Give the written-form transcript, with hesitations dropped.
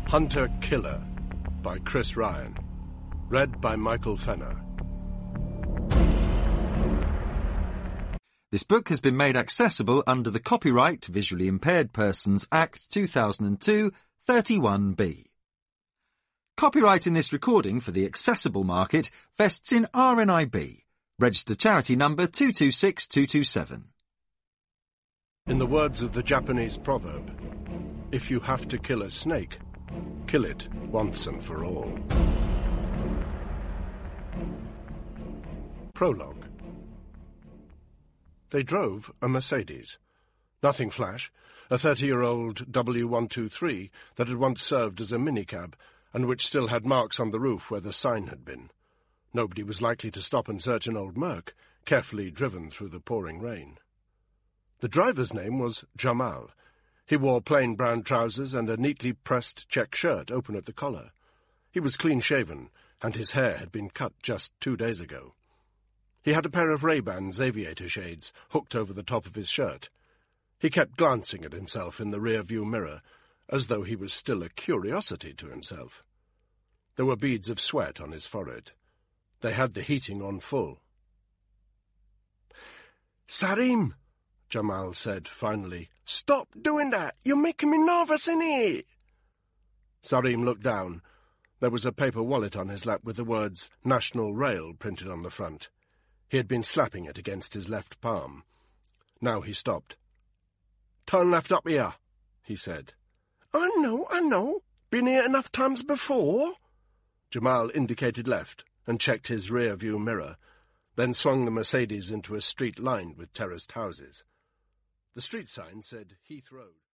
Hunter Killer by Chris Ryan. Read by Michael Fenner. This book has been made accessible under the Copyright Visually Impaired Persons Act 2002, 31B. Copyright in this recording for the accessible market vests in RNIB, registered charity number 226227. In the words of the Japanese proverb, if you have to kill a snake, kill it once and for all. Prologue. They drove a Mercedes. Nothing flash, a 30-year-old W123 that had once served as a minicab and which still had marks on the roof where the sign had been. Nobody was likely to stop and search an old Merc, carefully driven through the pouring rain. The driver's name was Jamal. He wore plain brown trousers and a neatly pressed check shirt open at the collar. He was clean-shaven, and his hair had been cut just 2 days ago. He had a pair of Ray-Bans aviator shades hooked over the top of his shirt. He kept glancing at himself in the rear-view mirror, as though he was still a curiosity to himself. There were beads of sweat on his forehead. They had the heating on full. "Sarim," Jamal said finally, "stop doing that! You're making me nervous, innit?" Sarim looked down. There was a paper wallet on his lap with the words National Rail printed on the front. He had been slapping it against his left palm. Now he stopped. "Turn left up here," he said. I know. Been here enough times before." Jamal indicated left and checked his rear-view mirror, then swung the Mercedes into a street lined with terraced houses. The street sign said Heath Road.